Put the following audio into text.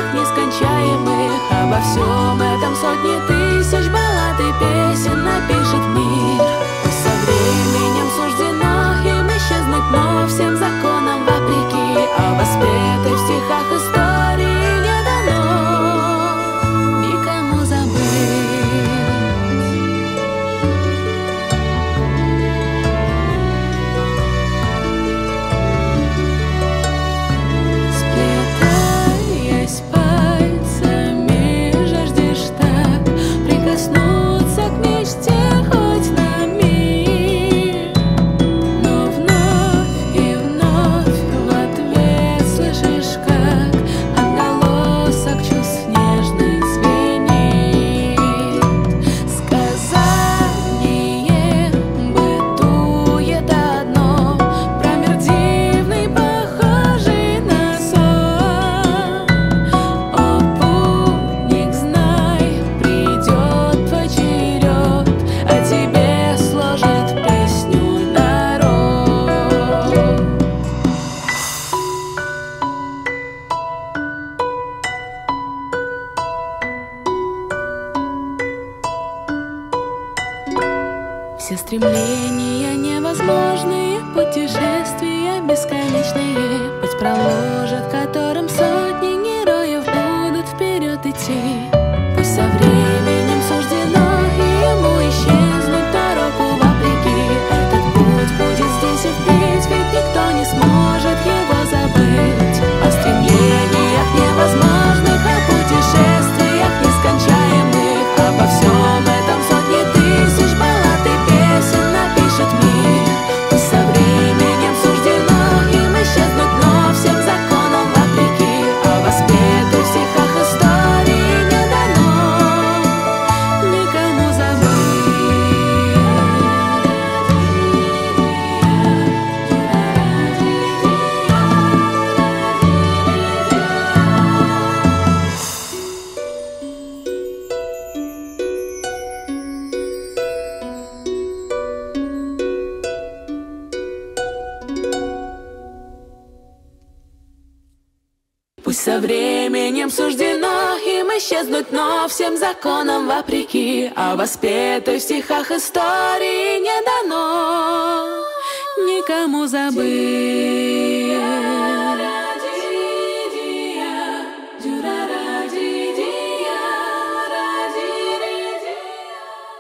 нескончаемых. Обо всем этом сотни тысяч баллад и песен напишет мир. Пусть со временем суждено им исчезнуть, но всем законам вопреки. А воспетой в стихах истории не дано никому забыть. Сплетаясь пальцами, жаждешь так прикоснуться к мечте хоть на миг. Но вновь и вновь в ответ слышишь, как отголосок чувств нежных звенит. Сказание бытует одно про мир дивный, похожий на сон. О, путник, знай, придет твой черед, а тебе сложит песню народ. Все стремления невозможные, путешествия бесконечные, путь проложит, которым сотни героев будут вперед идти. Пусть со временем суждено ему исчезнуть дорогу вопреки. Этот путь будет здесь и впредь, ведь никто не сможет его забыть. О стремлениях невозможных, о путешествиях нескончаемых, обо всем этом сотни тысяч баллад и песен напишет мир. Пусть со временем суждено им исчезнуть, но всем законам вопреки. А воспетой в стихах истории не дано никому забыть. Пусть со временем суждено им исчезнуть, но всем законам вопреки. А воспетой в стихах истории не дано никому забыть.